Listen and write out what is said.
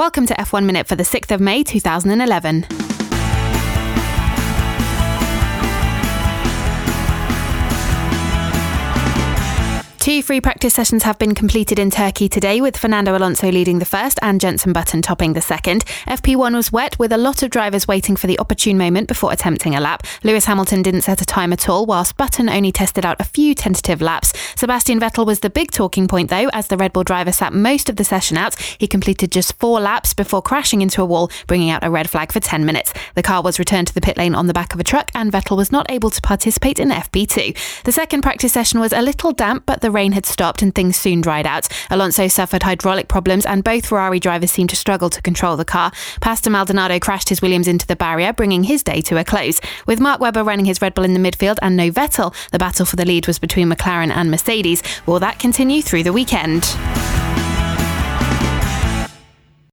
Welcome to F1 Minute for the 6th of May 2011. 2 free practice sessions have been completed in Turkey today, with Fernando Alonso leading the first and Jenson Button topping the second. FP1 was wet, with a lot of drivers waiting for the opportune moment before attempting a lap. Lewis Hamilton didn't set a time at all, whilst Button only tested out a few tentative laps. Sebastian Vettel was the big talking point though, as the Red Bull driver sat most of the session out. He completed just 4 laps before crashing into a wall, bringing out a red flag for 10 minutes. The car was returned to the pit lane on the back of a truck, and Vettel was not able to participate in FP2. The second practice session was a little damp, but the rain had stopped and things soon dried out. Alonso suffered hydraulic problems, and both Ferrari drivers seemed to struggle to control the car. Pastor Maldonado crashed his Williams into the barrier, bringing his day to a close. With Mark Webber running his Red Bull in the midfield and no Vettel, the battle for the lead was between McLaren and Mercedes. Will that continue through the weekend?